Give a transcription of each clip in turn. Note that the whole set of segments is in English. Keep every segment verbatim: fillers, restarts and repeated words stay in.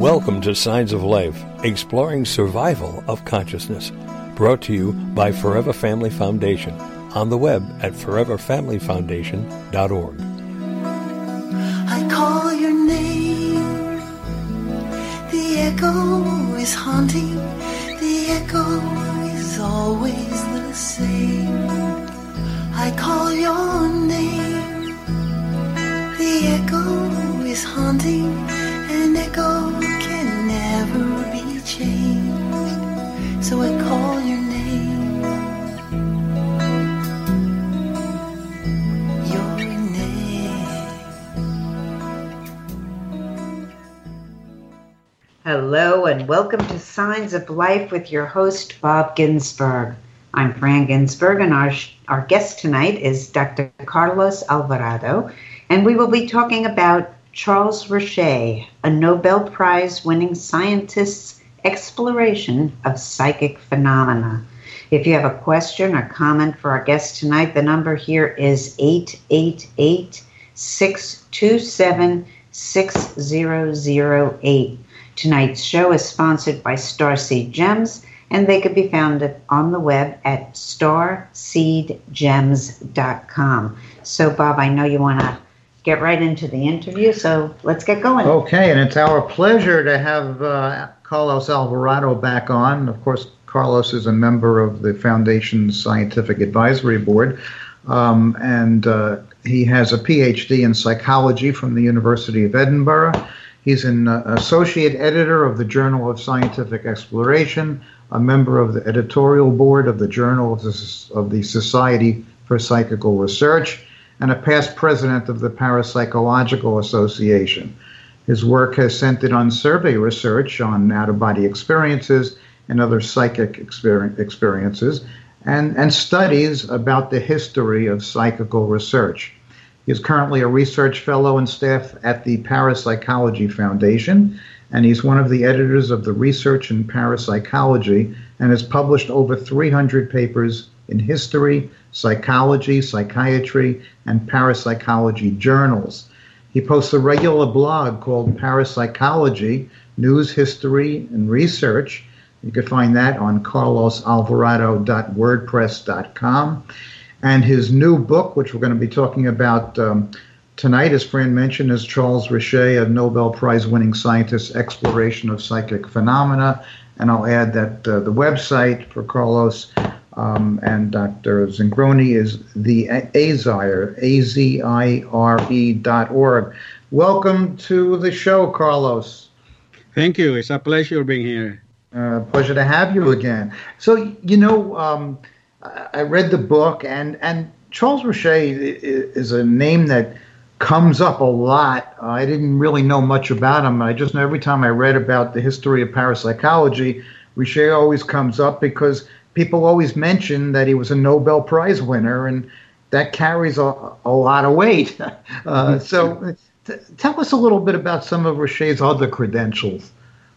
Welcome to Signs of Life, exploring survival of consciousness. Brought to you by Forever Family Foundation. On the web at forever family foundation dot org. I call your name. The echo is haunting. The echo is always the same. I call your name. The echo is haunting. An echo can never be changed. So I call your name. Your name. Hello and welcome to Signs of Life with your host, Bob Ginsberg. I'm Fran Ginsberg, and our, our guest tonight is Doctor Carlos Alvarado, and we will be talking about Charles Richet, a Nobel Prize-winning scientist's exploration of psychic phenomena. If you have a question or comment for our guest tonight, the number here is eight eight eight, six two seven, six zero zero eight. Tonight's show is sponsored by Starseed Gems, and they can be found at, on the web at starseed gems dot com. So, Bob, I know you want to get right into the interview, so let's get going. Okay, and it's our pleasure to have uh, Carlos Alvarado back on. Of course, Carlos is a member of the Foundation's Scientific Advisory Board, um, and uh, he has a P H D in psychology from the University of Edinburgh. He's an uh, associate editor of the Journal of Scientific Exploration, a member of the editorial board of the Journal of the, of the Society for Psychical Research, and a past president of the Parapsychological Association. His work has centered on survey research on out-of-body experiences and other psychic exper- experiences, and, and studies about the history of psychical research. He is currently a research fellow and staff at the Parapsychology Foundation, and he's one of the editors of the Research in Parapsychology and has published over three hundred papers in history, psychology, psychiatry, and parapsychology journals. He posts a regular blog called Parapsychology, News, History, and Research. You can find that on carlos alvarado dot wordpress dot com. And his new book, which we're going to be talking about um, tonight, as Fran mentioned, is Charles Richet, a Nobel Prize-winning scientist's exploration of psychic phenomena. And I'll add that uh, the website for Carlos Um, and Doctor Zingroni is the Azire, A Z I R E dot org. Welcome to the show, Carlos. Thank you. It's a pleasure being here. Uh, pleasure to have you again. So, you know, um, I read the book, and, and Charles Richet is a name that comes up a lot. I didn't really know much about him. I just know every time I read about the history of parapsychology, Richet always comes up because people always mention that he was a Nobel Prize winner, and that carries a, a lot of weight. Uh, so t- tell us a little bit about some of Richet's other credentials.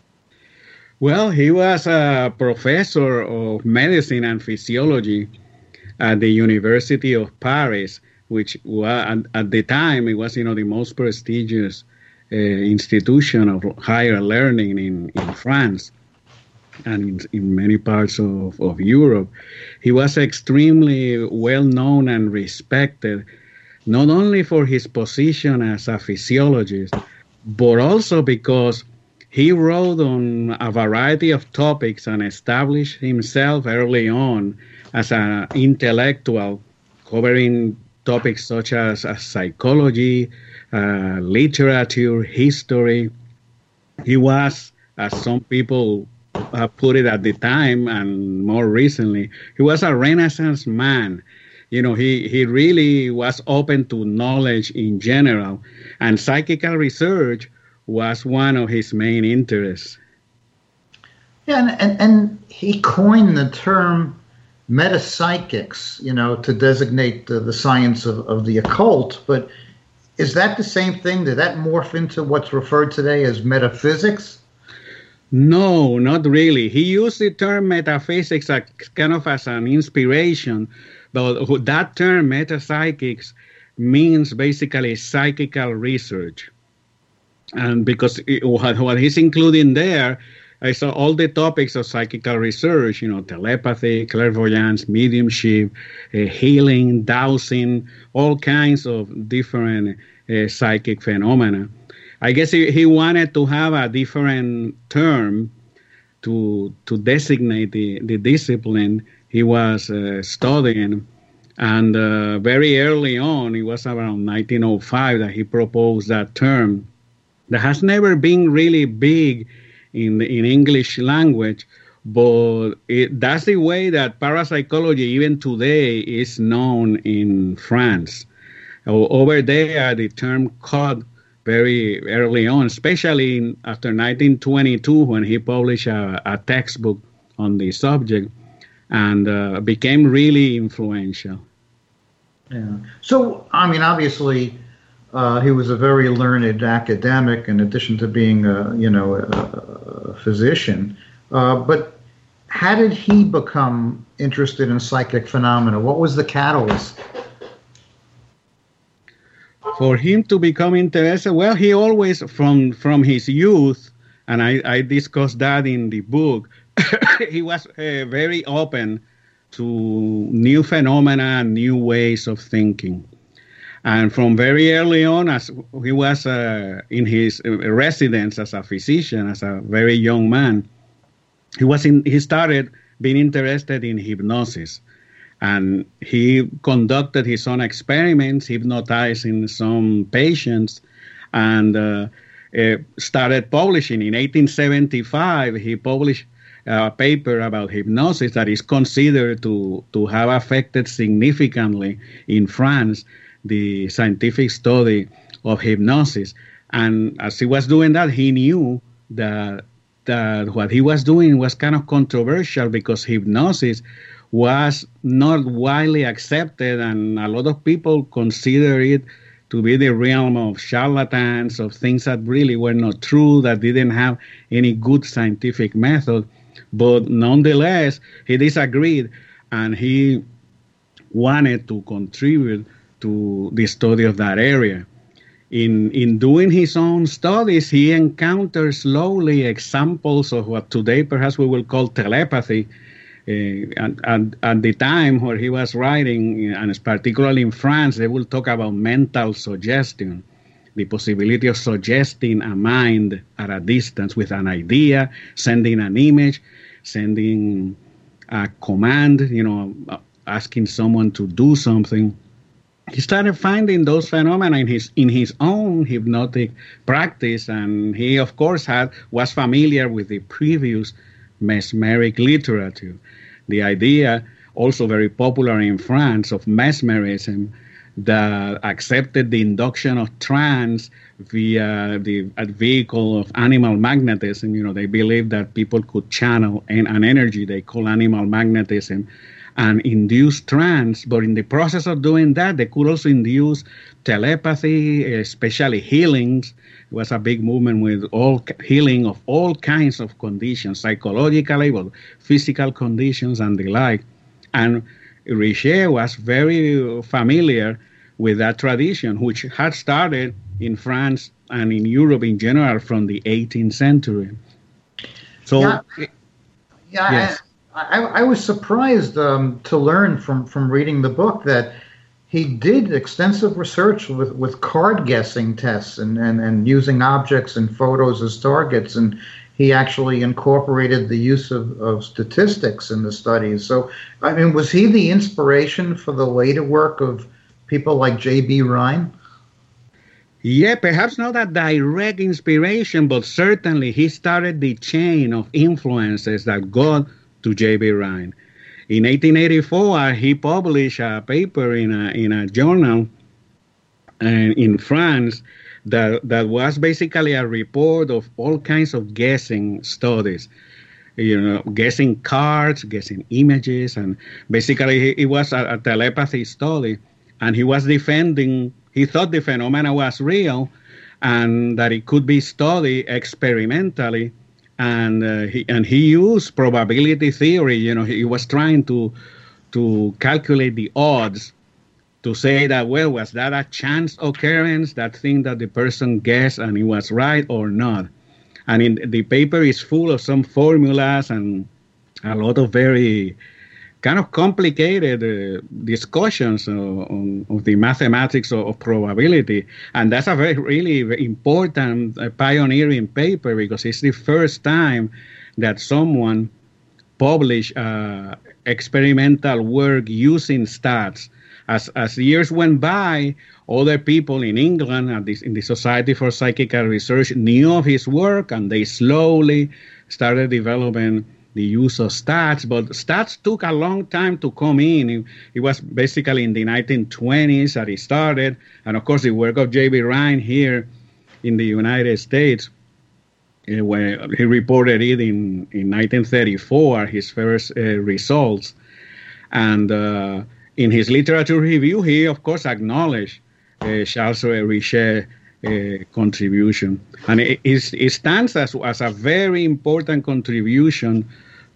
Well, he was a professor of medicine and physiology at the University of Paris, which was, at the time, it was, you know, the most prestigious uh, institution of higher learning in, in France and in, in many parts of, of Europe. He was extremely well known and respected, not only for his position as a physiologist, but also because he wrote on a variety of topics and established himself early on as an intellectual, covering topics such as, as psychology, uh, literature, history. He was, as some people Uh, put it at the time and more recently, he was a Renaissance man. You know, he, he really was open to knowledge in general, and psychical research was one of his main interests. Yeah, and, and, and he coined the term metapsychics, you know, to designate the, the science of, of the occult. But is that the same thing? Did that morph into what's referred today as metaphysics? No, not really. He used the term metaphysics as kind of as an inspiration, but that term metapsychics means basically psychical research. And because it, what, what he's including there is all the topics of psychical research, you know, telepathy, clairvoyance, mediumship, uh, healing, dowsing, all kinds of different uh, psychic phenomena. I guess he, he wanted to have a different term to to designate the, the discipline he was uh, studying. And uh, very early on, it was around nineteen oh five that he proposed that term that has never been really big in the, in English language, but it, that's the way that parapsychology even today is known in France. O- over there, the term caught very early on, especially in, after nineteen twenty-two when he published a, a textbook on the subject, and uh, became really influential. Yeah. So, I mean, obviously, uh, he was a very learned academic, in addition to being a, you know, a, a physician. Uh, but how did he become interested in psychic phenomena? What was the catalyst? For him to become interested, well, he always, from from his youth, and I, I discussed that in the book, he was uh, very open to new phenomena and new ways of thinking. And from very early on, as he was uh, in his residence as a physician, as a very young man, he was in, he started being interested in hypnosis. And he conducted his own experiments, hypnotizing some patients, and uh, uh, started publishing. In eighteen seventy-five, he published a paper about hypnosis that is considered to, to have affected significantly in France the scientific study of hypnosis. And as he was doing that, he knew that, that what he was doing was kind of controversial, because hypnosis was not widely accepted, and a lot of people consider it to be the realm of charlatans, of things that really were not true, that didn't have any good scientific method. But nonetheless, he disagreed, and he wanted to contribute to the study of that area. In, in doing his own studies, he encountered slowly examples of what today perhaps we will call telepathy. Uh, and, and at the time where he was writing, and particularly in France, they will talk about mental suggestion, the possibility of suggesting a mind at a distance with an idea, sending an image, sending a command, you know, asking someone to do something. He started finding those phenomena in his in his own hypnotic practice, and he, of course, had was familiar with the previous mesmeric literature. The idea, also very popular in France, of mesmerism, that accepted the induction of trance via the a vehicle of animal magnetism. You know, they believed that people could channel an, an energy they call animal magnetism and induce trance, but in the process of doing that, they could also induce telepathy, especially healings. It was a big movement with all healing of all kinds of conditions, psychologically, but physical conditions and the like. And Richer was very familiar with that tradition, which had started in France and in Europe in general from the eighteenth century. So, yeah, yeah yes. I, I, I was surprised um, to learn from, from reading the book that he did extensive research with, with card guessing tests and, and, and using objects and photos as targets, and he actually incorporated the use of, of statistics in the studies. So, I mean, was he the inspiration for the later work of people like J B. Rhine? Yeah, perhaps not a direct inspiration, but certainly he started the chain of influences that got to J B. Rhine. In eighteen eighty-four, he published a paper in a in a journal uh, in France that that was basically a report of all kinds of guessing studies. You know, guessing cards, guessing images, and basically it was a, a telepathy study. And he was defending, he thought the phenomena was real and that it could be studied experimentally. And uh, he and he used probability theory. You know, he was trying to to calculate the odds to say that, well, was that a chance occurrence, that thing that the person guessed and it was right or not? And in, the paper is full of some formulas and a lot of very kind of complicated uh, discussions uh, on, of the mathematics of, of probability. And that's a very, really very important uh, pioneering paper, because it's the first time that someone published uh, experimental work using stats. As as years went by, other people in England at this, in the Society for Psychical Research knew of his work, and they slowly started developing the use of stats. But stats took a long time to come in. It, it was basically in the nineteen twenties that it started. And of course, the work of J B Rhine here in the United States, uh, when he reported it in, in nineteen thirty-four, his first uh, results. And uh, in his literature review, he, of course, acknowledged uh, Charles Richet's uh, contribution. And it, it stands as, as a very important contribution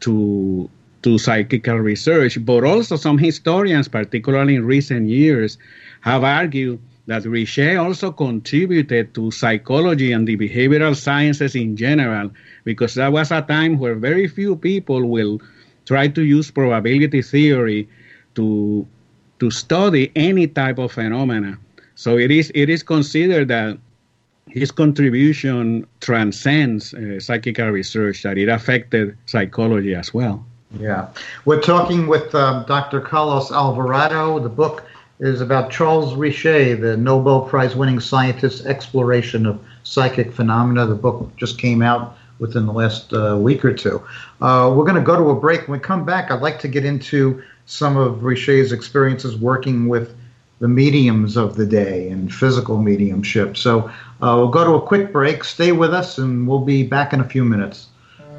to, to psychical research. But also some historians, particularly in recent years, have argued that Richet also contributed to psychology and the behavioral sciences in general, because that was a time where very few people will try to use probability theory to to study any type of phenomena. So it is it is considered that his contribution transcends uh, psychical research, that it affected psychology as well. Yeah. We're talking with um, Doctor Carlos Alvarado. The book is about Charles Richet, the Nobel Prize-winning scientist's exploration of psychic phenomena. The book just came out within the last uh, week or two. Uh, we're going to go to a break. When we come back, I'd like to get into some of Richet's experiences working with the mediums of the day and physical mediumship. So uh, we'll go to a quick break. Stay with us, and we'll be back in a few minutes.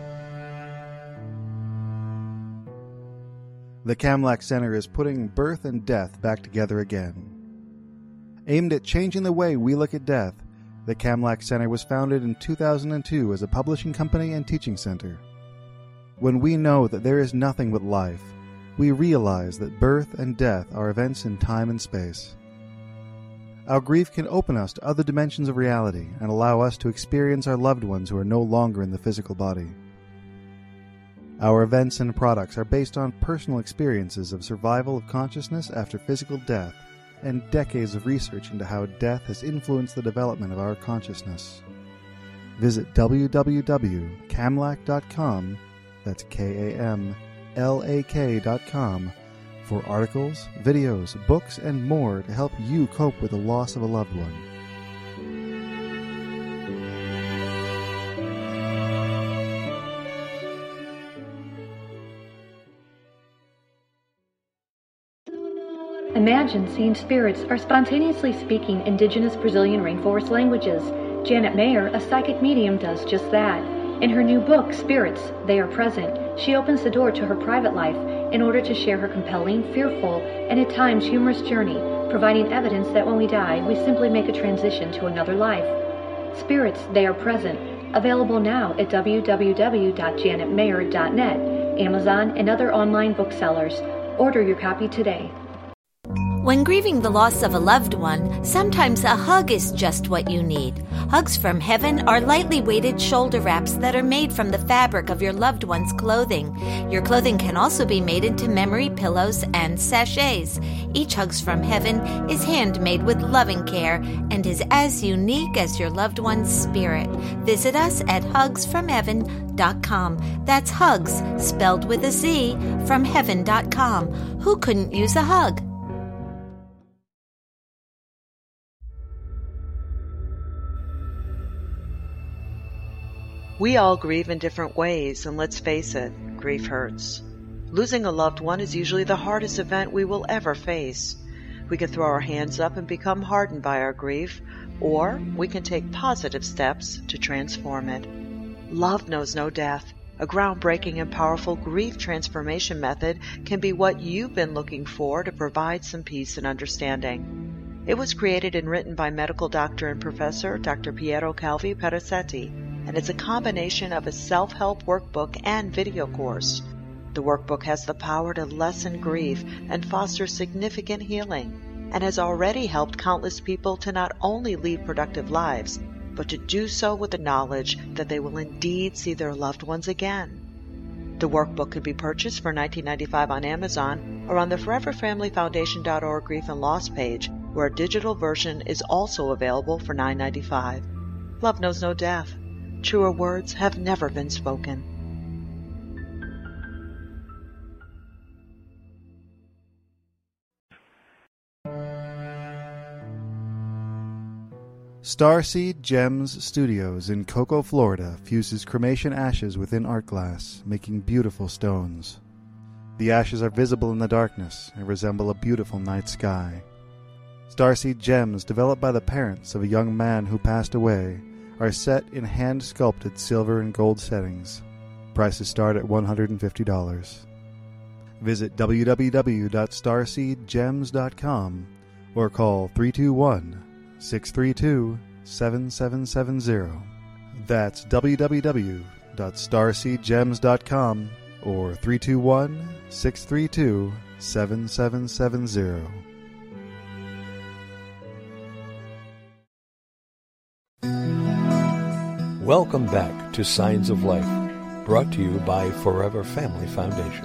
The Kamlach Center is putting birth and death back together again. Aimed at changing the way we look at death, the Kamlach Center was founded in two thousand two as a publishing company and teaching center. When we know that there is nothing but life, we realize that birth and death are events in time and space. Our grief can open us to other dimensions of reality and allow us to experience our loved ones who are no longer in the physical body. Our events and products are based on personal experiences of survival of consciousness after physical death and decades of research into how death has influenced the development of our consciousness. Visit w w w dot kamlach dot com, that's K A M L A K dot com, for articles, videos, books, and more to help you cope with the loss of a loved one. Imagine seeing spirits are spontaneously speaking indigenous Brazilian rainforest languages. Janet Mayer, a psychic medium, does just that. In her new book, Spirits, They Are Present, she opens the door to her private life in order to share her compelling, fearful, and at times humorous journey, providing evidence that when we die, we simply make a transition to another life. Spirits, They Are Present, available now at w w w dot janet mayer dot net, Amazon, and other online booksellers. Order your copy today. When grieving the loss of a loved one, sometimes a hug is just what you need. Hugs from Heaven are lightly weighted shoulder wraps that are made from the fabric of your loved one's clothing. Your clothing can also be made into memory pillows and sachets. Each Hugs from Heaven is handmade with loving care and is as unique as your loved one's spirit. Visit us at hugs from heaven dot com. That's Hugs, spelled with a Z, from heaven dot com. Who couldn't use a hug? We all grieve in different ways, and let's face it, grief hurts. Losing a loved one is usually the hardest event we will ever face. We can throw our hands up and become hardened by our grief, or we can take positive steps to transform it. Love knows no death. A groundbreaking and powerful grief transformation method can be what you've been looking for to provide some peace and understanding. It was created and written by medical doctor and professor Doctor Piero Calvi Perazzetti, and it's a combination of a self-help workbook and video course. The workbook has the power to lessen grief and foster significant healing. and has already helped countless people to not only lead productive lives, but to do so with the knowledge that they will indeed see their loved ones again. The workbook can be purchased for nineteen ninety-five dollars on Amazon or on the forever family foundation dot org Grief and Loss page, where a digital version is also available for nine ninety-five. Love knows no death. Truer words have never been spoken. Starseed Gems Studios in Cocoa, Florida fuses cremation ashes within art glass, making beautiful stones. The ashes are visible in the darkness and resemble a beautiful night sky. Starseed Gems, developed by the parents of a young man who passed away, are set in hand-sculpted silver and gold settings. Prices start at one hundred fifty dollars. Visit w w w dot starseed gems dot com or call three two one, six three two, seven seven seven zero. That's w w w dot starseed gems dot com or three two one, six three two, seven seven seven zero. Welcome back to Signs of Life, brought to you by Forever Family Foundation.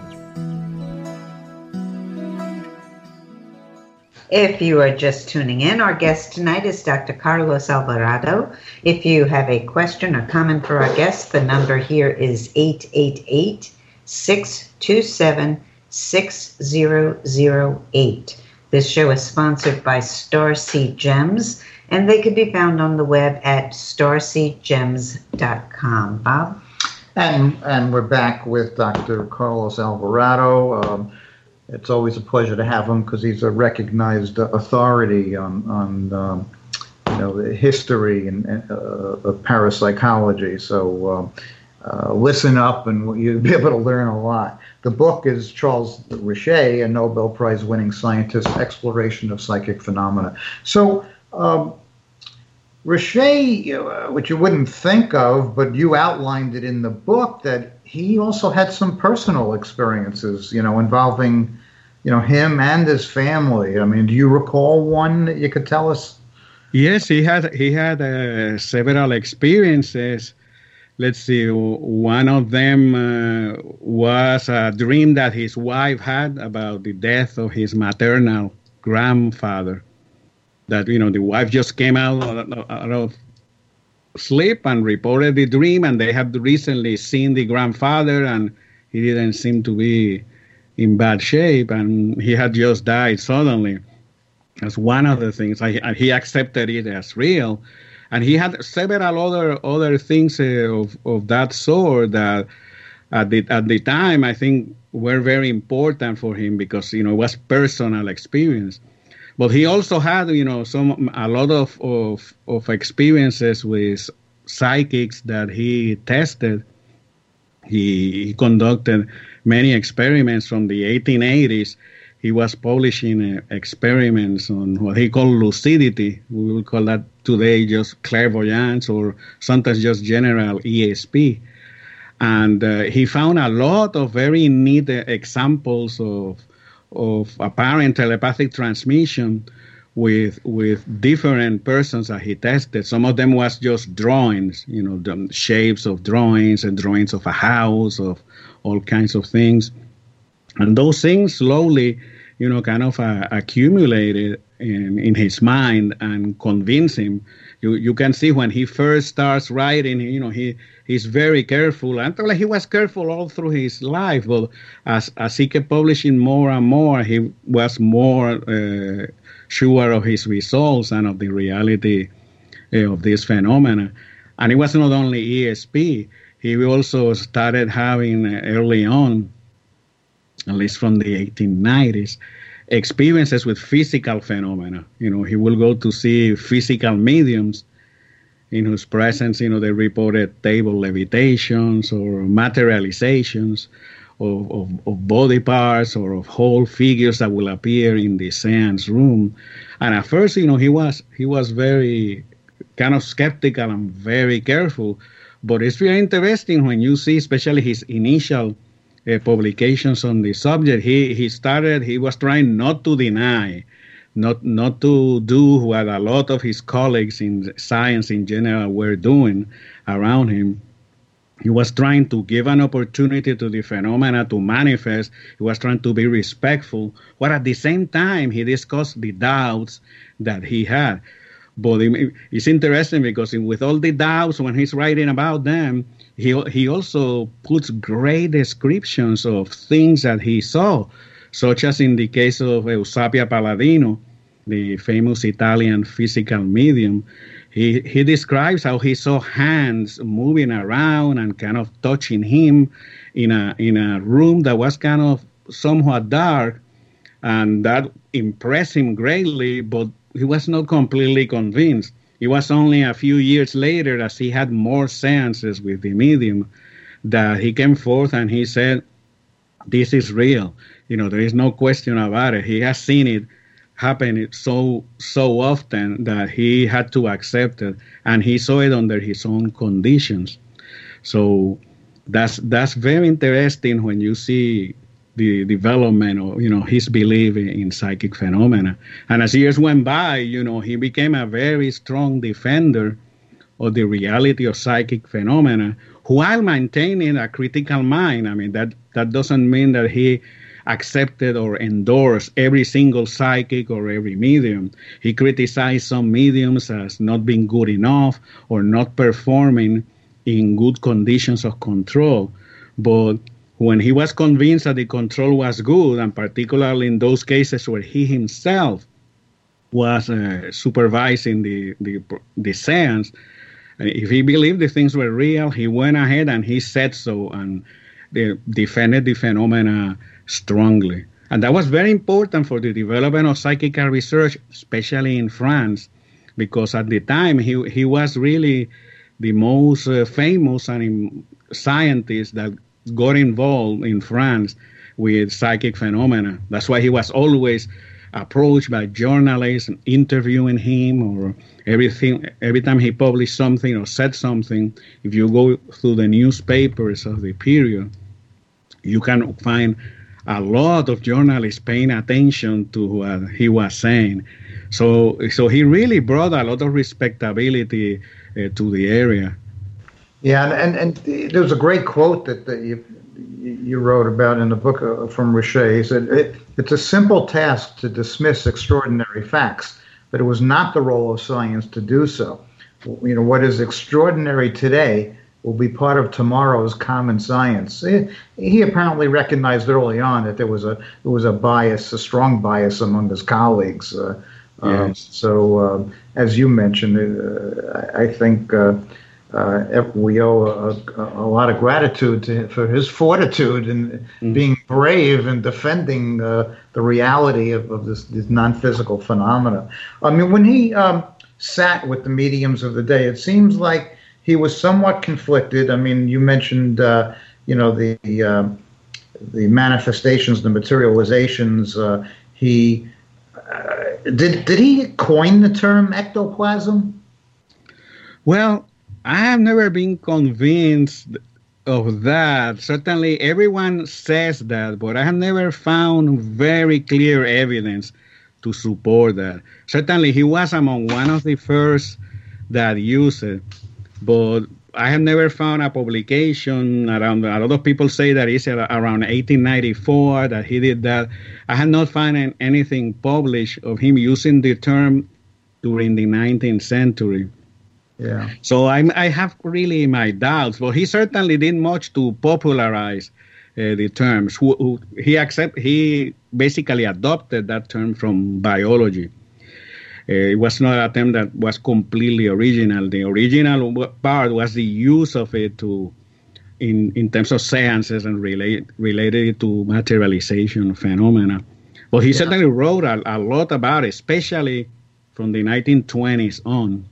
If you are just tuning in, our guest tonight is Doctor Carlos Alvarado. If you have a question or comment for our guest, the number here is eight eight eight, six two seven, six zero zero eight. This show is sponsored by Starseed Gems, and they can be found on the web at starseed gems dot com. Bob? And and we're back with Doctor Carlos Alvarado. Um, it's always a pleasure to have him because he's a recognized uh, authority on on um, you know the history and uh, of parapsychology. So um, uh, listen up, and you'll be able to learn a lot. The book is Charles Richet, a Nobel Prize-winning scientist, Exploration of Psychic Phenomena. So. Um, Richet, uh, which you wouldn't think of, but you outlined it in the book, that he also had some personal experiences, you know, involving, you know, him and his family. I mean, do you recall one that you could tell us? Yes, he had he had uh, several experiences. Let's see, one of them uh, was a dream that his wife had about the death of his maternal grandfather. That, you know, the wife just came out, out of sleep and reported the dream, and they had recently seen the grandfather, and he didn't seem to be in bad shape, and he had just died suddenly. That's one of the things. I, and he accepted it as real. And he had several other other things uh, of, of that sort that at the, at the time, I think, were very important for him because, you know, it was personal experience. But he also had, you know, some a lot of, of of experiences with psychics that he tested. He, he conducted many experiments from the eighteen eighties. He was publishing uh, experiments on what he called lucidity. We will call that today just clairvoyance, or sometimes just general E S P. And uh, he found a lot of very neat uh, examples of of apparent telepathic transmission with with different persons that he tested. Some of them was just drawings, you know, the shapes of drawings and drawings of a house, of all kinds of things. And those things slowly, you know, kind of uh, accumulated in, in his mind and convinced him. You you can see when he first starts writing, you know, he he's very careful. And like he was careful all through his life. But as as he kept publishing more and more, he was more uh, sure of his results and of the reality uh, of this phenomena. And it was not only E S P. He also started having uh, early on, at least from the eighteen nineties, experiences with physical phenomena. You know, he will go to see physical mediums in whose presence, you know, they reported table levitations or materializations of, of, of body parts or of whole figures that will appear in the seance room. And at first, you know, he was he was very kind of skeptical and very careful. But it's very interesting when you see, especially his initial Uh, publications on the subject. He he started, he was trying not to deny not not to do what a lot of his colleagues in science in general were doing around him. He was trying to give an opportunity to the phenomena to manifest. He was trying to be respectful, but at the same time, he discussed the doubts that he had. But it's interesting because with all the doubts, when he's writing about them, he he also puts great descriptions of things that he saw, such as in the case of Eusapia Palladino, the famous Italian physical medium. He he describes how he saw hands moving around and kind of touching him in a in a room that was kind of somewhat dark, and that impressed him greatly, but he was not completely convinced. It was only a few years later, as he had more seances with the medium, that he came forth and he said, this is real. You know, there is no question about it. He has seen it happen so so often that he had to accept it, and he saw it under his own conditions. So that's that's very interesting when you see the development of, you know, his belief in, in psychic phenomena. And as years went by, you know, he became a very strong defender of the reality of psychic phenomena, while maintaining a critical mind. I mean, that, that doesn't mean that he accepted or endorsed every single psychic or every medium. He criticized some mediums as not being good enough or not performing in good conditions of control. But when he was convinced that the control was good, and particularly in those cases where he himself was uh, supervising the, the, the seance, if he believed the things were real, he went ahead and he said so and they defended the phenomena strongly. And that was very important for the development of psychical research, especially in France, because at the time he, he was really the most uh, famous and scientist that got involved in France with psychic phenomena. That's why he was always approached by journalists and interviewing him, or everything. Every time he published something or said something, if you go through the newspapers of the period, you can find a lot of journalists paying attention to what he was saying. So, so he really brought a lot of respectability uh, to the area. Yeah, and, and, and there was a great quote that, that you, you wrote about in the book uh, from Richet. He said, it, it's a simple task to dismiss extraordinary facts, but it was not the role of science to do so. You know, what is extraordinary today will be part of tomorrow's common science. He, he apparently recognized early on that there was a there was a bias, a strong bias among his colleagues. Uh, yes. um, so, uh, as you mentioned, uh, I, I think uh, uh, we owe a, a lot of gratitude to him for his fortitude and mm-hmm. being brave and defending uh, the reality of, of this, this non-physical phenomena. I mean, when he um, sat with the mediums of the day, it seems like he was somewhat conflicted. I mean, you mentioned, uh, you know, the the, uh, the manifestations, the materializations. Uh, he uh, did did he coin the term ectoplasm? Well, I have never been convinced of that. Certainly, everyone says that, but I have never found very clear evidence to support that. Certainly, he was among one of the first that used it. But I have never found a publication around. A lot of people say that it's around eighteen ninety-four that he did that. I have not found anything published of him using the term during the nineteenth century. Yeah. So I, I have really my doubts. But he certainly did much to popularize uh, the terms. Who, who, he accept he basically adopted that term from biology. Uh, it was not a term that was completely original. The original part was the use of it to, in, in terms of sciences and relate, related it to materialization phenomena. But he yeah. certainly wrote a, a lot about it, especially from the nineteen twenties on.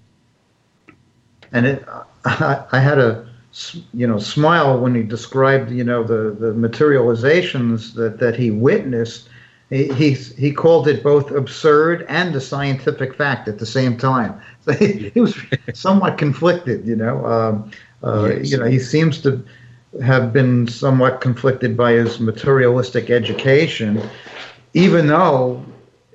And it, I, I had a, you know, smile when he described, you know, the, the materializations that, that he witnessed. He he called it both absurd and a scientific fact at the same time. So he, he was somewhat conflicted, you know. Um, uh, yes. You know, he seems to have been somewhat conflicted by his materialistic education, even though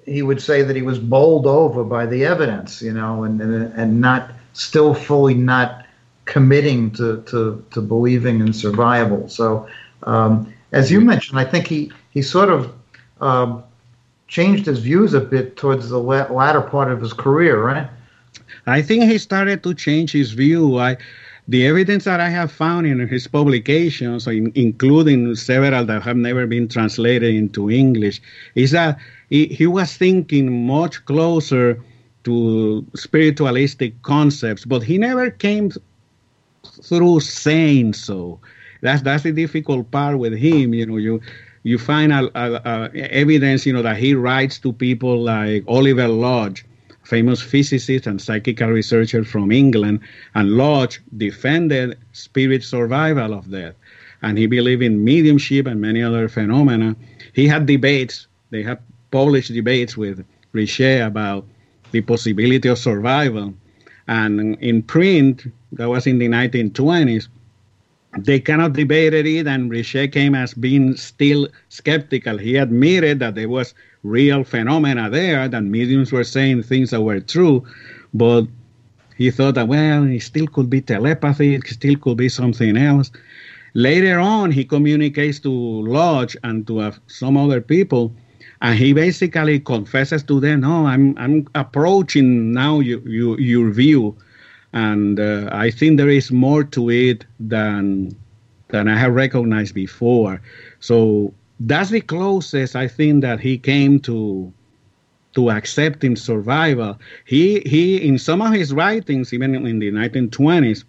he would say that he was bowled over by the evidence, you know, and and, and not still fully not committing to, to, to believing in survival. So, um, as you mentioned, I think he, he sort of um, changed his views a bit towards the la- latter part of his career, right? I think he started to change his view. I, the evidence that I have found in his publications, in, including several that have never been translated into English, is that he, he was thinking much closer to spiritualistic concepts, but he never came through saying so. That's that's the difficult part with him. You know, you you find a, a, a evidence, you know, that he writes to people like Oliver Lodge, famous physicist and psychical researcher from England, and Lodge defended spirit survival of death, and he believed in mediumship and many other phenomena. He had debates. They have published debates with Richer about the possibility of survival, and in print, that was in the nineteen twenties, they cannot debate it, and Richer came as being still skeptical. He admitted that there was real phenomena there, that mediums were saying things that were true, but he thought that, well, it still could be telepathy, it still could be something else. Later on, he communicates to Lodge and to uh, some other people, and he basically confesses to them, no, I'm I'm approaching now you, you, your view, and uh, I think there is more to it than than I have recognized before. So that's the closest I think that he came to to accepting survival. He he in some of his writings, even in the nineteen twenties,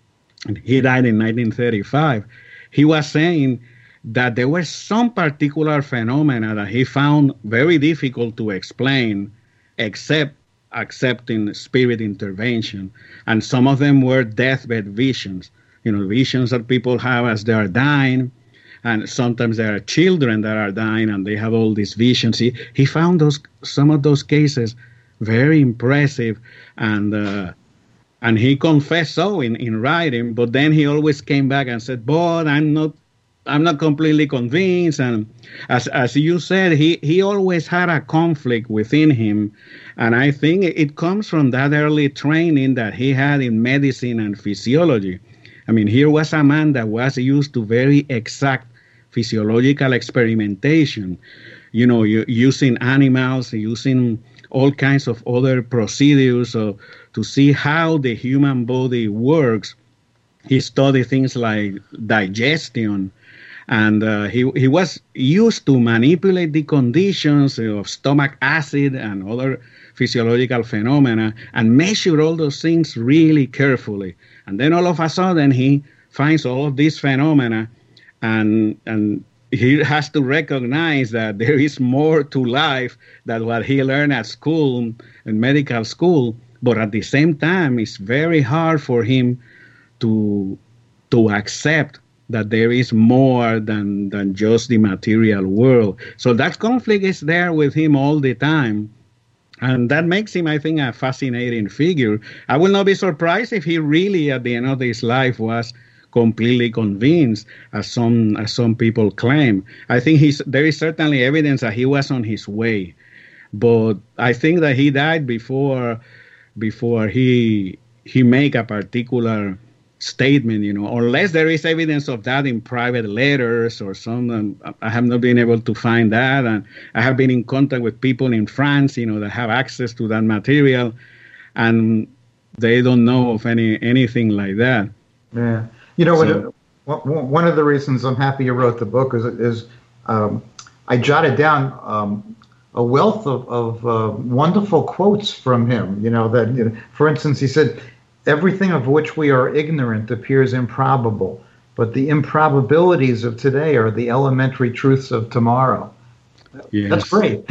he died in nineteen thirty-five, he was saying that there were some particular phenomena that he found very difficult to explain, except accepting spirit intervention. And some of them were deathbed visions, you know, visions that people have as they are dying. And sometimes there are children that are dying and they have all these visions. He, he found those some of those cases very impressive, and uh, and he confessed so in, in writing, but then he always came back and said, but I'm not I'm not completely convinced. And as as you said, he, he always had a conflict within him. And I think it comes from that early training that he had in medicine and physiology. I mean, here was a man that was used to very exact physiological experimentation, you know, using animals, using all kinds of other procedures uh, to see how the human body works. He studied things like digestion, and uh, he, he was used to manipulate the conditions of stomach acid and other physiological phenomena and measure all those things really carefully. And then all of a sudden he finds all of these phenomena, and and he has to recognize that there is more to life than what he learned at school, in medical school. But at the same time, it's very hard for him to to accept that there is more than, than just the material world. So that conflict is there with him all the time. And that makes him, I think, a fascinating figure. I will not be surprised if he really, at the end of his life, was completely convinced, as some as some people claim. I think he's, there is certainly evidence that he was on his way. But I think that he died before before he he make a particular statement, you know, unless there is evidence of that in private letters or some. I have not been able to find that, and I have been in contact with people in France, you know, that have access to that material, and they don't know of any anything like that. Yeah, you know, So- what, one of the reasons I'm happy you wrote the book is is um, I jotted down um, a wealth of, of uh, wonderful quotes from him. You know that, you know, for instance, he said, everything of which we are ignorant appears improbable, but the improbabilities of today are the elementary truths of tomorrow. Yes. That's great.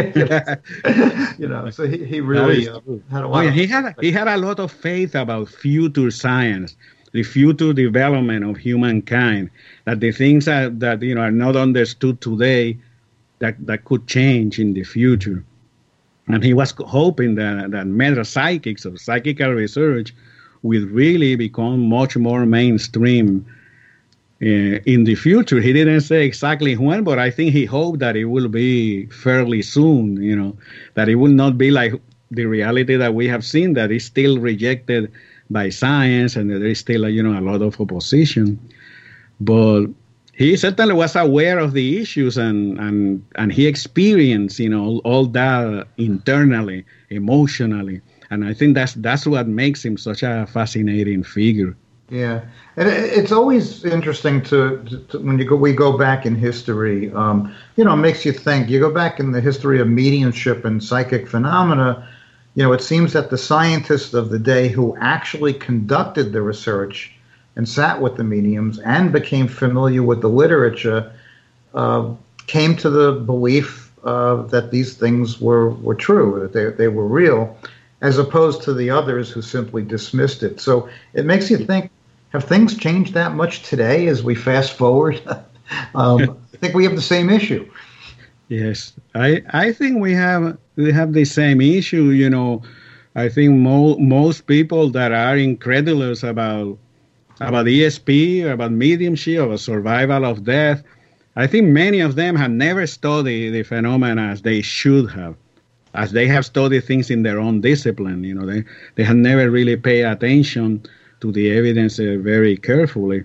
You know, so he, he really uh, had a Oh, lot yeah, of... he had he had a lot of faith about future science, the future development of humankind, that the things that, that you know are not understood today, that, that could change in the future. And he was hoping that, that metapsychics or psychical research will really become much more mainstream uh, in the future. He didn't say exactly when, but I think he hoped that it will be fairly soon, you know, that it will not be like the reality that we have seen, that is still rejected by science and there is still, you know, a lot of opposition. But he certainly was aware of the issues and, and, and he experienced, you know, all that internally, emotionally. And I think that's that's what makes him such a fascinating figure. Yeah, and it's always interesting to, to when you go we go back in history. Um, you know, it makes you think. You go back in the history of mediumship and psychic phenomena. You know, it seems that the scientists of the day who actually conducted the research and sat with the mediums and became familiar with the literature uh, came to the belief uh, that these things were were true, that they they were real, as opposed to the others who simply dismissed it. So it makes you think. Have things changed that much today as we fast forward? um, I think we have the same issue. Yes, I I think we have we have the same issue. You know, I think mo- most people that are incredulous about about E S P, about mediumship, about survival of death, I think many of them have never studied the phenomena as they should have, as they have studied things in their own discipline. You know, they they have never really paid attention to the evidence uh, very carefully,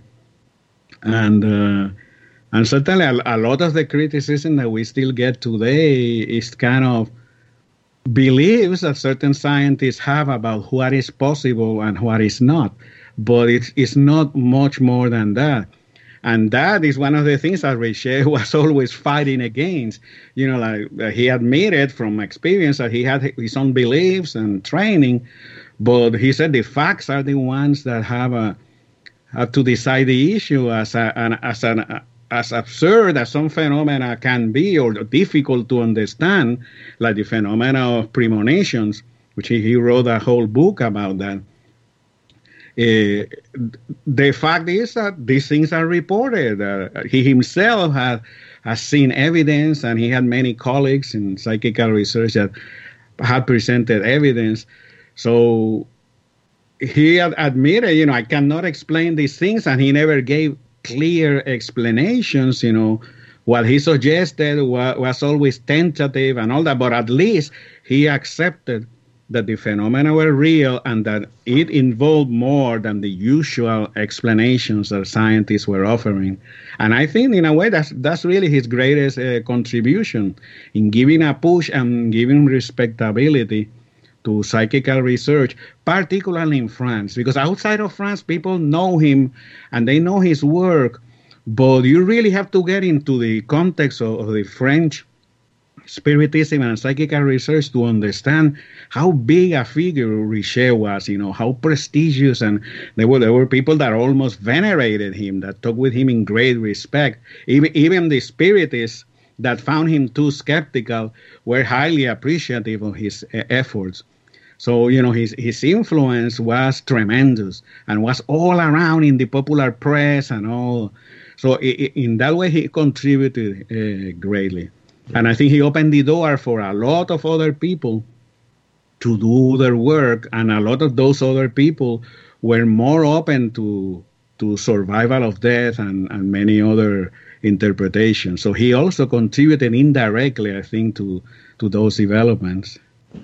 and uh, and certainly a, a lot of the criticism that we still get today is kind of beliefs that certain scientists have about what is possible and what is not, but it's it's not much more than that, and that is one of the things that Richer was always fighting against. You know, like uh, he admitted from experience that he had his own beliefs and training. But he said the facts are the ones that have, a, have to decide the issue. As a, an, as an as absurd as some phenomena can be, or difficult to understand, like the phenomena of premonitions, which he, he wrote a whole book about that. Uh, the fact is that these things are reported. Uh, he himself had has seen evidence, and he had many colleagues in psychical research that had presented evidence. So he had admitted, you know, I cannot explain these things, and he never gave clear explanations. You know, what he suggested was, was always tentative and all that, but at least he accepted that the phenomena were real and that it involved more than the usual explanations that scientists were offering. And I think, in a way, that's that's really his greatest uh, contribution in giving a push and giving respectability to psychical research, particularly in France, because outside of France, people know him and they know his work, but you really have to get into the context of, of the French spiritism and psychical research to understand how big a figure Richer was, you know, how prestigious, and there were there were people that almost venerated him, that talked with him in great respect. Even, even the spiritists that found him too skeptical were highly appreciative of his uh, efforts. So, you know, his, his influence was tremendous and was all around in the popular press and all. So it, in that way, he contributed uh, greatly. And I think he opened the door for a lot of other people to do their work. And a lot of those other people were more open to to survival of death and, and many other interpretations. So he also contributed indirectly, I think, to, to those developments.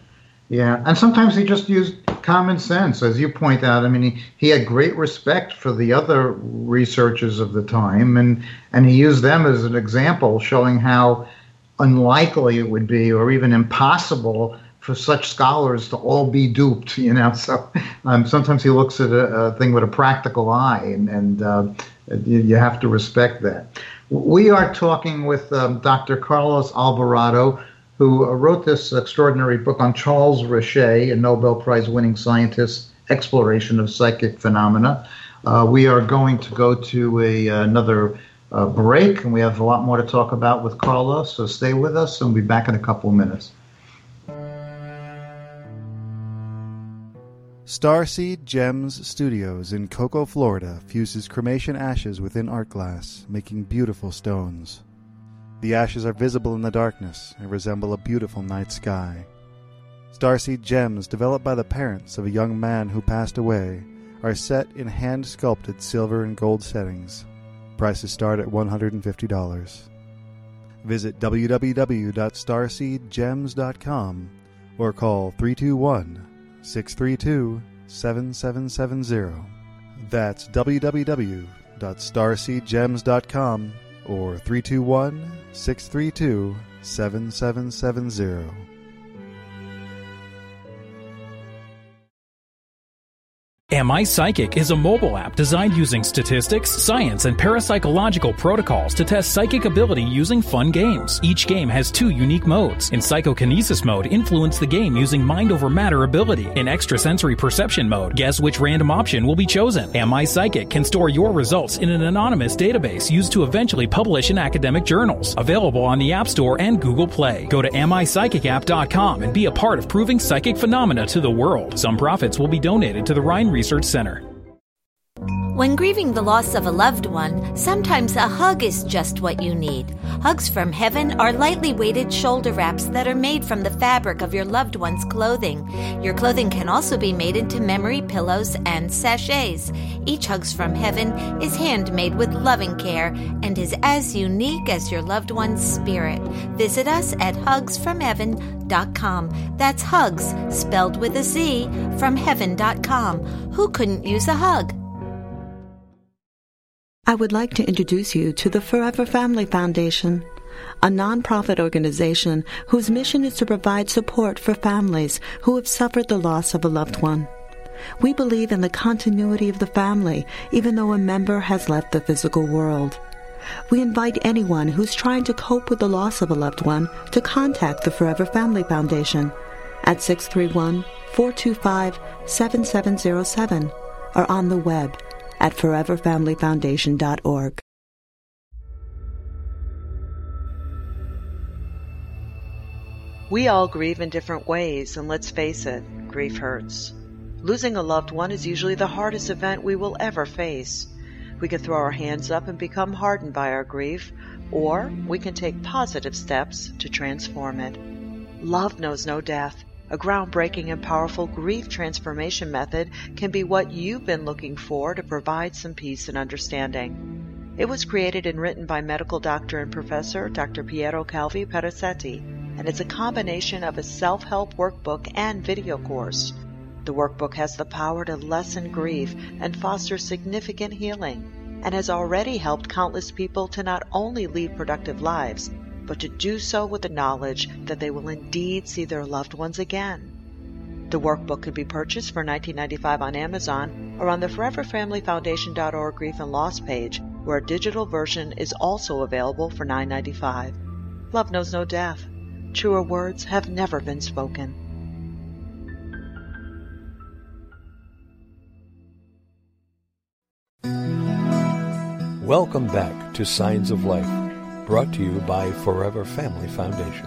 Yeah, and sometimes he just used common sense, as you point out. I mean, he, he had great respect for the other researchers of the time, and, and he used them as an example, showing how unlikely it would be, or even impossible, for such scholars to all be duped, you know. So um, sometimes he looks at a, a thing with a practical eye, and, and uh, you, you have to respect that. We are talking with um, Doctor Carlos Alvarado, who wrote this extraordinary book on Charles Richer, a Nobel Prize-winning scientist, Exploration of Psychic Phenomena. Uh, we are going to go to a, another uh, break, and we have a lot more to talk about with Carlos, so stay with us, and we'll be back in a couple of minutes. Starseed Gems Studios in Cocoa, Florida fuses cremation ashes within art glass, making beautiful stones. The ashes are visible in the darkness and resemble a beautiful night sky. Starseed gems, developed by the parents of a young man who passed away, are set in hand-sculpted silver and gold settings. Prices start at one hundred fifty dollars. Visit w w w dot starseed gems dot com or call three two one, six three two, seven seven seven zero. That's w w w dot starseed gems dot com or three two one, six three two, seven seven seven zero. Am I Psychic is a mobile app designed using statistics, science, and parapsychological protocols to test psychic ability using fun games. Each game has two unique modes. In psychokinesis mode, influence the game using mind over matter ability. In extrasensory perception mode, guess which random option will be chosen. Am I Psychic can store your results in an anonymous database used to eventually publish in academic journals. Available on the App Store and Google Play. Go to am I psychic app dot com and be a part of proving psychic phenomena to the world. Some profits will be donated to the Rhine Research Center. When grieving the loss of a loved one, sometimes a hug is just what you need. Hugs from Heaven are lightly weighted shoulder wraps that are made from the fabric of your loved one's clothing. Your clothing can also be made into memory pillows and sachets. Each Hugs from Heaven is handmade with loving care and is as unique as your loved one's spirit. Visit us at hugs from heaven dot com. That's hugs, spelled with a Z, from heaven dot com. Who couldn't use a hug? I would like to introduce you to the Forever Family Foundation, a nonprofit organization whose mission is to provide support for families who have suffered the loss of a loved one. We believe in the continuity of the family, even though a member has left the physical world. We invite anyone who's trying to cope with the loss of a loved one to contact the Forever Family Foundation at six three one, four two five, seven seven zero seven or on the web at forever family foundation dot org. We all grieve in different ways, and let's face it, grief hurts. Losing a loved one is usually the hardest event we will ever face. We can throw our hands up and become hardened by our grief, or we can take positive steps to transform it. Love knows no death. A groundbreaking and powerful grief transformation method can be what you've been looking for to provide some peace and understanding. It was created and written by medical doctor and professor Doctor Piero Calvi Perazzetti, and it's a combination of a self-help workbook and video course. The workbook has the power to lessen grief and foster significant healing, and has already helped countless people to not only lead productive lives, but to do so with the knowledge that they will indeed see their loved ones again. The workbook can be purchased for nineteen ninety-five dollars on Amazon or on the forever family foundation dot org Grief and Loss page, where a digital version is also available for nine ninety-five. Love knows no death. Truer words have never been spoken. Welcome back to Signs of Life, brought to you by Forever Family Foundation.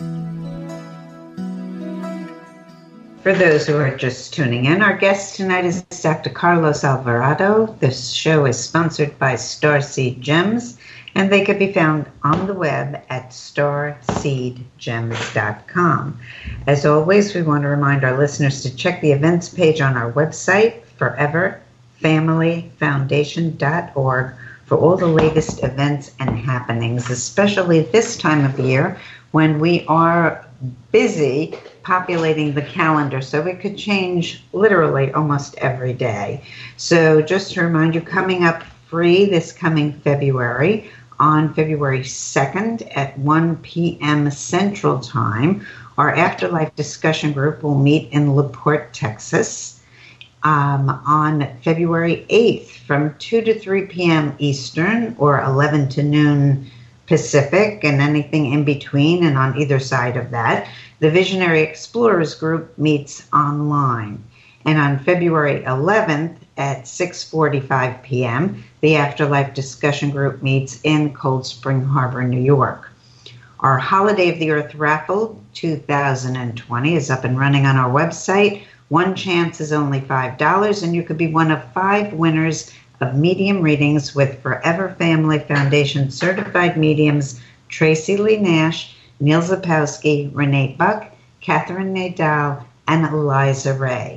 For those who are just tuning in, our guest tonight is Doctor Carlos Alvarado. This show is sponsored by Starseed Gems, and they can be found on the web at starseed gems dot com. As always, we want to remind our listeners to check the events page on our website, forever family foundation dot org, for all the latest events and happenings, especially this time of year when we are busy populating the calendar, so it could change literally almost every day. So just to remind you, coming up free this coming February, on February second at one p.m. Central Time, our Afterlife discussion group will meet in LaPorte, Texas. Um, on February eighth from two to three p.m. Eastern or eleven to noon Pacific and anything in between and on either side of that, the Visionary Explorers group meets online. And on February eleventh at six forty-five p.m., the Afterlife discussion group meets in Cold Spring Harbor, New York. Our Holiday of the Earth raffle two thousand twenty is up and running on our website. One chance is only five dollars, and you could be one of five winners of medium readings with Forever Family Foundation certified mediums Tracy Lee Nash, Neil Zapowski, Renee Buck, Catherine Nadal, and Eliza Ray.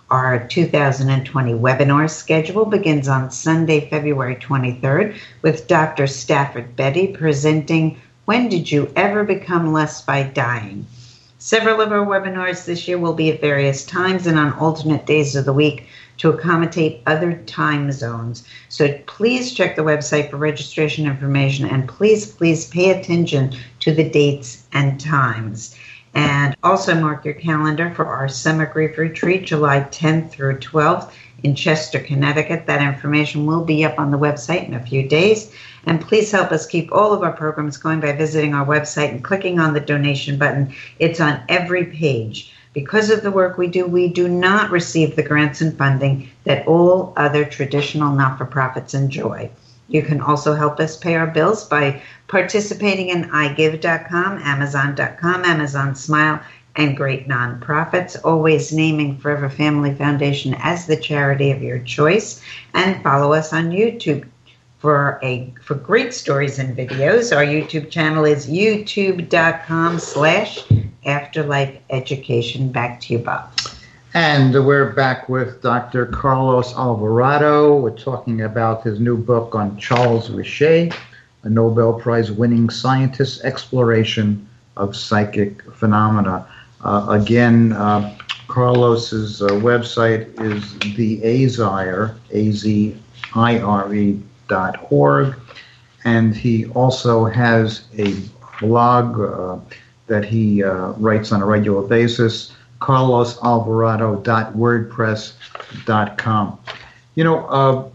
Our two thousand twenty webinar schedule begins on Sunday, February twenty-third, with Doctor Stafford Betty presenting When Did You Ever Become Less by Dying? Several of our webinars this year will be at various times and on alternate days of the week to accommodate other time zones. So please check the website for registration information, and please, please pay attention to the dates and times. And also mark your calendar for our Summer Grief Retreat, July tenth through twelfth in Chester, Connecticut. That information will be up on the website in a few days. And please help us keep all of our programs going by visiting our website and clicking on the donation button. It's on every page. Because of the work we do, we do not receive the grants and funding that all other traditional not-for-profits enjoy. You can also help us pay our bills by participating in i give dot com, amazon dot com, Amazon Smile, and great nonprofits, always naming Forever Family Foundation as the charity of your choice. And follow us on YouTube for a for great stories and videos. Our YouTube channel is youtube dot com slash afterlife education. Back to you, Bob. And we're back with Doctor Carlos Alvarado. We're talking about his new book on Charles Richet, a Nobel Prize-winning scientist's exploration of psychic phenomena. Uh, again, uh, Carlos's uh, website is the Azire, A Z I R E dot org, and he also has a blog uh, that he uh, writes on a regular basis, carlos alvarado dot wordpress dot com. You know, uh,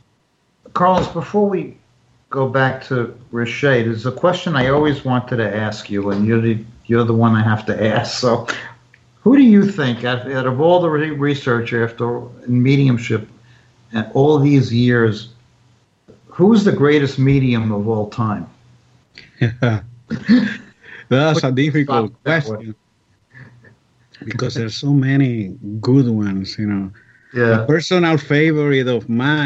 Carlos, before we go back to Richet, there's a question I always wanted to ask you, and you're the, you're the one I have to ask. So who do you think, out of all the research after in mediumship and all these years, who's the greatest medium of all time? That's a difficult question because there's so many good ones, you know. Yeah. A personal favorite of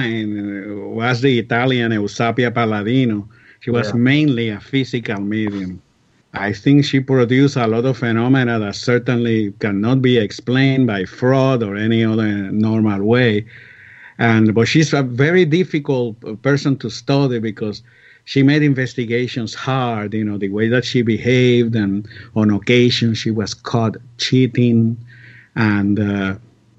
mine was the Italian Eusapia Palladino. She was Yeah. mainly a physical medium. I think she produced a lot of phenomena that certainly cannot be explained by fraud or any other normal way. And but she's a very difficult person to study because she made investigations hard, you know, the way that she behaved, and on occasion she was caught cheating, and uh,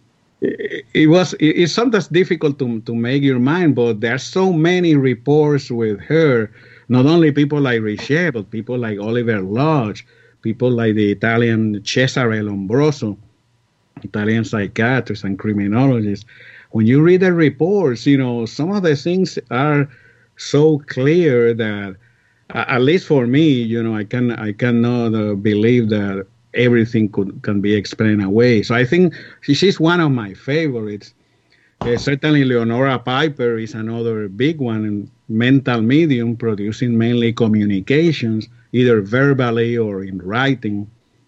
it, it was it, it's sometimes difficult to to make your mind. But there are so many reports with her, not only people like Richet, but people like Oliver Lodge, people like the Italian Cesare Lombroso, Italian psychiatrist and criminologist. When you read the reports, you know, some of the things are so clear that, uh, at least for me, you know, I can I cannot uh, believe that everything could can be explained away. So I think she, she's one of my favorites. Uh, certainly, Leonora Piper is another big one, and mental medium, producing mainly communications, either verbally or in writing.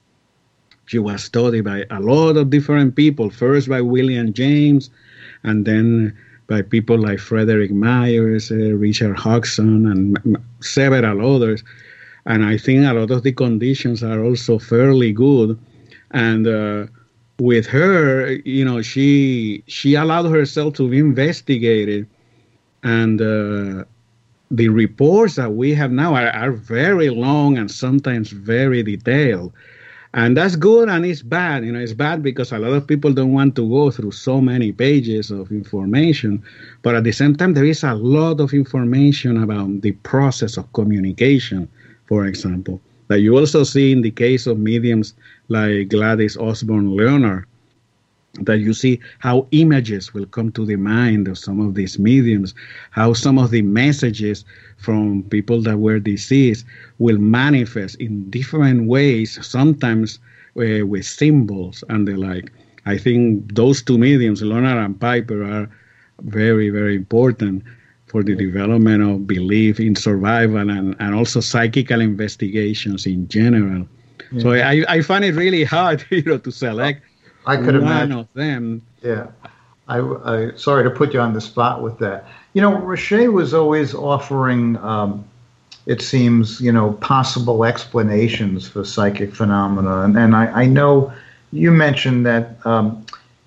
She was studied by a lot of different people, first by William James, and then by people like Frederick Myers, uh, Richard Hodgson, and m- several others. And I think a lot of the conditions are also fairly good. And uh, with her, you know, she she allowed herself to be investigated. And uh, the reports that we have now are, are very long and sometimes very detailed. And that's good and it's bad. You know, it's bad because a lot of people don't want to go through so many pages of information. But at the same time, there is a lot of information about the process of communication, for example, that you also see in the case of mediums like Gladys Osborne Leonard, that you see how images will come to the mind of some of these mediums, how some of the messages from people that were deceased will manifest in different ways, sometimes uh, with symbols and the like. I think those two mediums, Leonard and Piper, are very, very important for the development of belief in survival and, and also psychical investigations in general. Yeah. So I, I find it really hard, you know, to select I could one imagine. of them. Yeah. I, I sorry to put you on the spot with that. You know, Richet was always offering, um, it seems, you know, possible explanations for psychic phenomena. And, and I, I know you mentioned that um,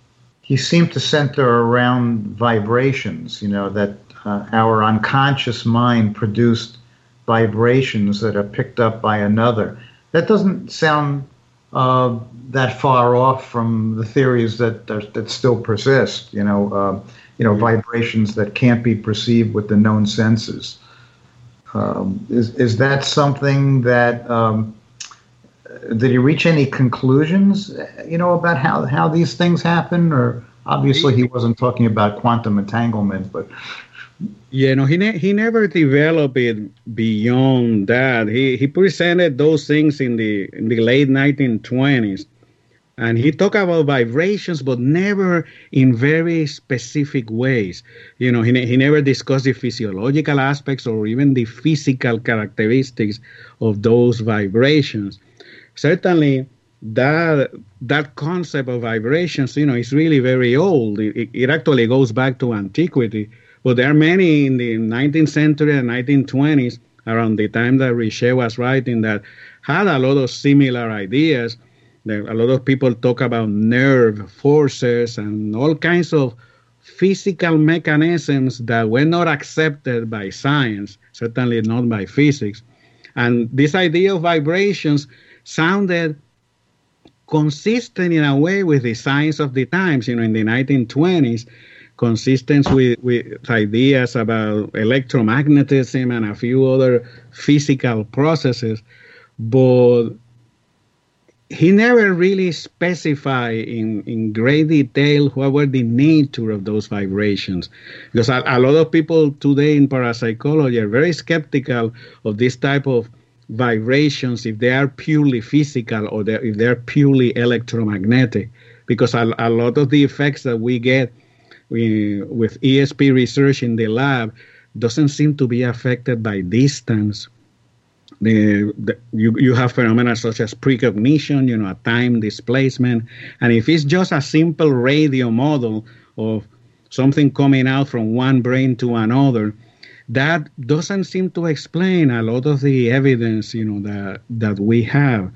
he seemed to center around vibrations, you know, that uh, our unconscious mind produced vibrations that are picked up by another. That doesn't sound uh, that far off from the theories that are, that still persist, you know, uh, you know, vibrations that can't be perceived with the known senses. Um, is is that something that um, did he reach any conclusions, you know, about how, how these things happen? Or obviously he wasn't talking about quantum entanglement, but yeah, no, he ne- he never developed it beyond that. He he presented those things in the in the late nineteen twenties, and he talked about vibrations, but never in very specific ways. You know, he ne- he never discussed the physiological aspects or even the physical characteristics of those vibrations. Certainly, that that concept of vibrations, you know, is really very old. It, it actually goes back to antiquity. But there are many in the nineteenth century and nineteen twenties, around the time that Richer was writing, that had a lot of similar ideas. There, a lot of people talk about nerve forces and all kinds of physical mechanisms that were not accepted by science, certainly not by physics. And this idea of vibrations sounded consistent in a way with the science of the times, you know, in the nineteen twenties, consistent with, with ideas about electromagnetism and a few other physical processes. But he never really specified in, in great detail what were the nature of those vibrations. Because a, a lot of people today in parapsychology are very skeptical of this type of vibrations, if they are purely physical or they're, if they're purely electromagnetic. Because a, a lot of the effects that we get we, with E S P research in the lab doesn't seem to be affected by distance. The, the, you, you have phenomena such as precognition, you know, a time displacement. And if it's just a simple radio model of something coming out from one brain to another, that doesn't seem to explain a lot of the evidence, you know, that that we have.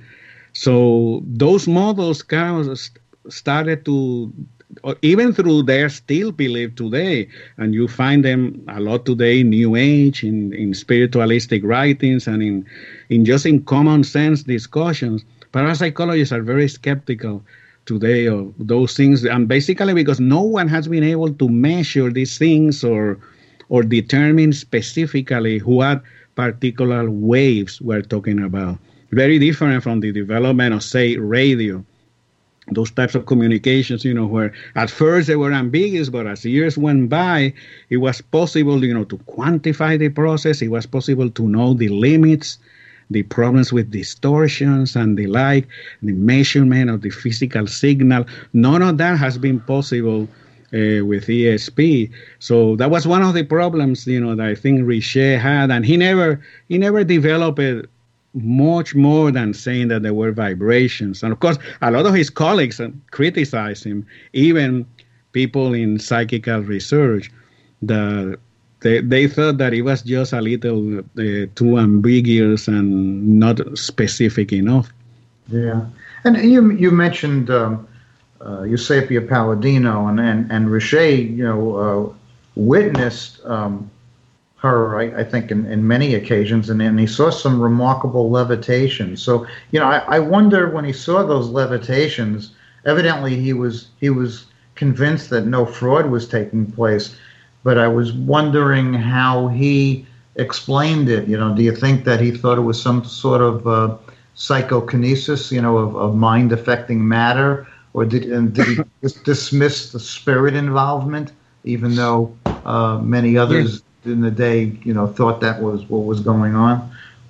So those models kind of started to, even through they're still believed today, and you find them a lot today in New Age, in, in spiritualistic writings, and in, in just in common sense discussions. Parapsychologists are very skeptical today of those things, and basically because no one has been able to measure these things or or determine specifically what particular waves we're talking about. Very different from the development of, say, radio. Those types of communications, you know, where at first they were ambiguous, but as years went by, it was possible, you know, to quantify the process. It was possible to know the limits, the problems with distortions and the like, the measurement of the physical signal. None of that has been possible uh, with E S P. So that was one of the problems, you know, that I think Richer had, and he never, he never developed it much more than saying that there were vibrations. And of course, a lot of his colleagues criticized him, even people in psychical research, that they, they thought that it was just a little uh, too ambiguous and not specific enough. Yeah. And you you mentioned um, uh, Eusapia Palladino, and, and, and Richer, you know, uh, witnessed um, her, I, I think, in, in many occasions, and, and he saw some remarkable levitations. So, you know, I, I wonder when he saw those levitations, evidently he was he was convinced that no fraud was taking place, but I was wondering how he explained it. You know, do you think that he thought it was some sort of uh, psychokinesis, you know, of, of mind affecting matter, or did and did he just dismiss the spirit involvement, even though uh, many others in the day, you know, thought that was what was going on?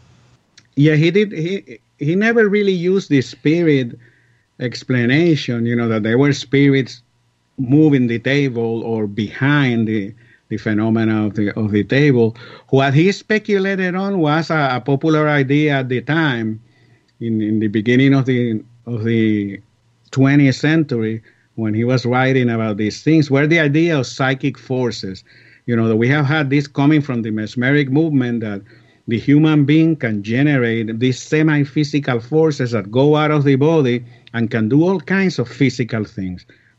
Yeah, he did. He he never really used the spirit explanation, you know, that there were spirits moving the table or behind the the phenomena of the of the table. What he speculated on was a, a popular idea at the time, in, in the beginning of the of the twentieth century, when he was writing about these things, were the idea of psychic forces. You know, that we have had this coming from the mesmeric movement, that the human being can generate these semi-physical forces that go out of the body and can do all kinds of physical things.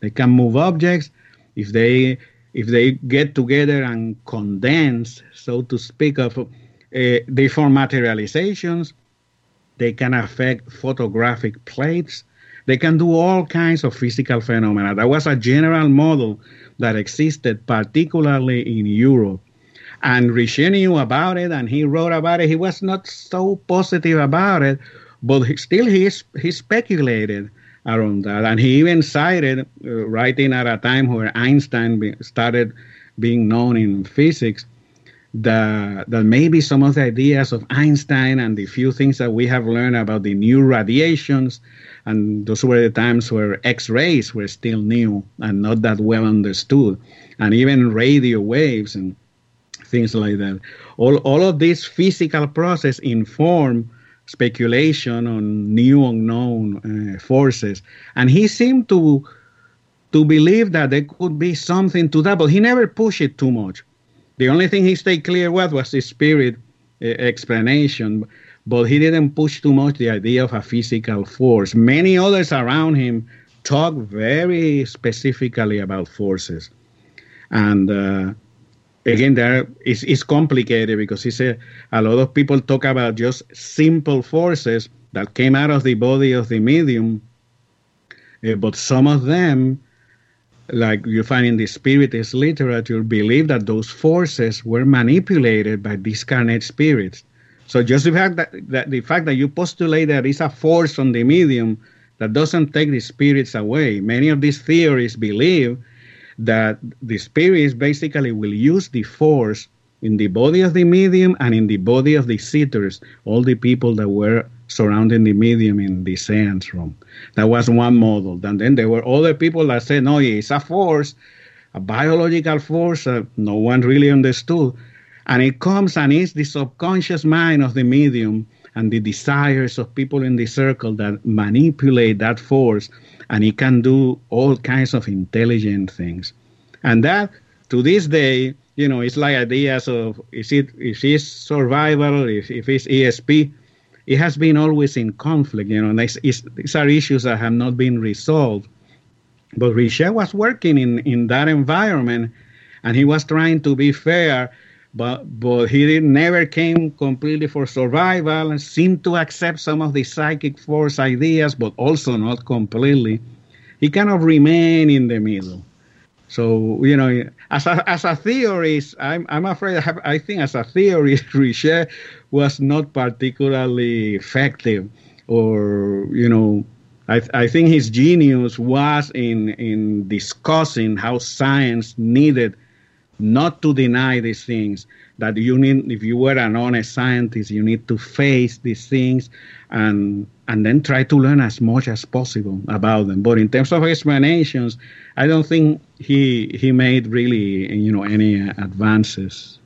They can move objects. If they if they get together and condense, so to speak, of uh, they form materializations. They can affect photographic plates. They can do all kinds of physical phenomena. That was a general model that existed particularly in Europe. And Richer knew about it, and he wrote about it. He was not so positive about it, but he, still he, he speculated around that. And he even cited, uh, writing at a time where Einstein be, started being known in physics, that, that maybe some of the ideas of Einstein and the few things that we have learned about the new radiations, and those were the times where X-rays were still new and not that well understood, and even radio waves and things like that. All, all of these physical processes inform speculation on new unknown uh, forces. And he seemed to to believe that there could be something to that, but he never pushed it too much. The only thing he stayed clear with was the spirit uh, explanation, but he didn't push too much the idea of a physical force. Many others around him talk very specifically about forces. And uh, again, there is it's complicated because he said a lot of people talk about just simple forces that came out of the body of the medium, uh, but some of them, like you find in the spiritist literature, believe that those forces were manipulated by discarnate spirits. So just the fact that, that the fact that you postulate there is a force on the medium, that doesn't take the spirits away. Many of these theories believe that the spirits basically will use the force in the body of the medium and in the body of the sitters, all the people that were surrounding the medium in the seance room. That was one model. And then there were other people that said, no, it's a force, a biological force that no one really understood. And it comes and it's the subconscious mind of the medium and the desires of people in the circle that manipulate that force, and it can do all kinds of intelligent things. And that, to this day, you know, it's like ideas of, is it, is it survival, if, if it's E S P, it has been always in conflict, you know, and it's, it's, these are issues that have not been resolved. But Richer was working in, in that environment, and he was trying to be fair, but but he did, never came completely for survival and seemed to accept some of the psychic force ideas, but also not completely. He kind of remained in the middle. So, you know, as a, as a theorist, I'm, I'm afraid I, have, I think as a theorist, Richer was not particularly effective, or, you know, I, I think his genius was in, in discussing how science needed not to deny these things, that you need, if you were an honest scientist, you need to face these things and and then try to learn as much as possible about them. But in terms of explanations, I don't think he he made really, you know, any advances.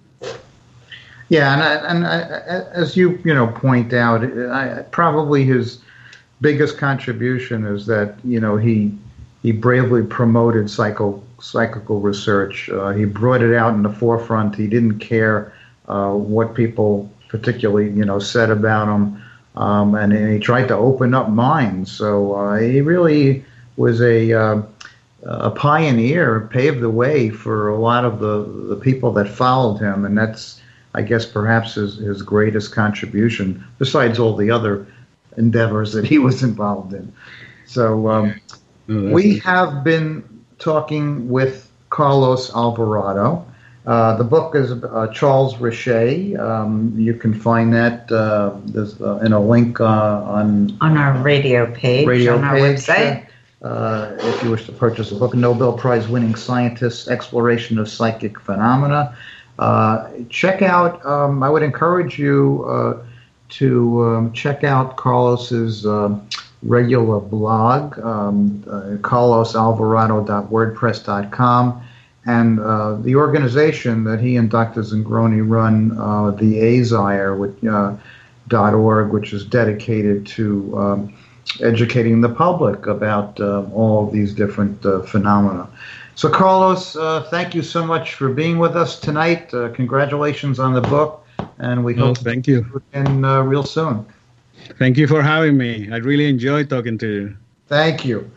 Yeah, and I, and I, as you you know point out, I, probably his biggest contribution is that you know he he bravely promoted psycho. psychical research. Uh, he brought it out in the forefront. He didn't care uh, what people particularly, you know, said about him, um, and, and he tried to open up minds. So uh, he really was a uh, a pioneer, paved the way for a lot of the, the people that followed him, and that's, I guess, perhaps his, his greatest contribution, besides all the other endeavors that he was involved in. So um, oh, we have been talking with Carlos Alvarado. Uh, the book is uh, Charles Richer. Um, you can find that uh, there's, uh, in a link uh, on on our radio page radio on our page, website. Uh, if you wish to purchase the book, Nobel Prize winning scientist's exploration of psychic phenomena. Uh, check out. Um, I would encourage you uh, to um, check out Carlos's Uh, regular blog, um, uh, carlos alvarado dot wordpress dot com, and uh, the organization that he and Doctor Zengroni run, uh, the A Z I R E, which, uh, dot org, which is dedicated to um, educating the public about uh, all of these different uh, phenomena. So, Carlos, uh, thank you so much for being with us tonight. Uh, congratulations on the book, and we oh, hope thank to you see you again uh, real soon. Thank you for having me. I really enjoyed talking to you. Thank you.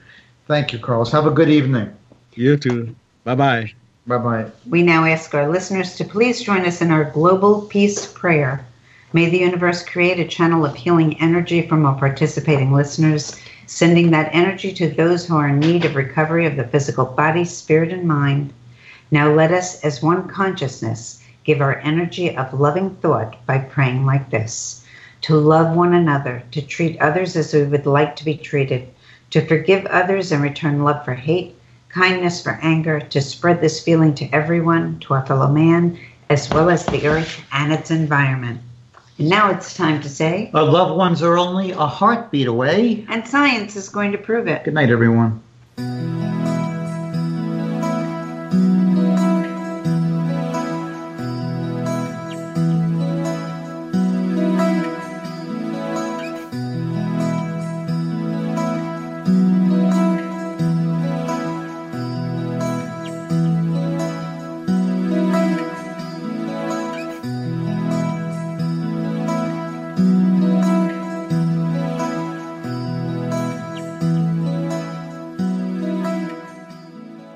Thank you, Carlos. Have a good evening. You too. Bye-bye. Bye-bye. We now ask our listeners to please join us in our global peace prayer. May the universe create a channel of healing energy from our participating listeners, sending that energy to those who are in need of recovery of the physical body, spirit, and mind. Now let us, as one consciousness, give our energy of loving thought by praying like this: to love one another, to treat others as we would like to be treated, to forgive others and return love for hate, kindness for anger, to spread this feeling to everyone, to our fellow man, as well as the earth and its environment. And now it's time to say, Our loved ones are only a heartbeat away. And science is going to prove it. Good night, everyone.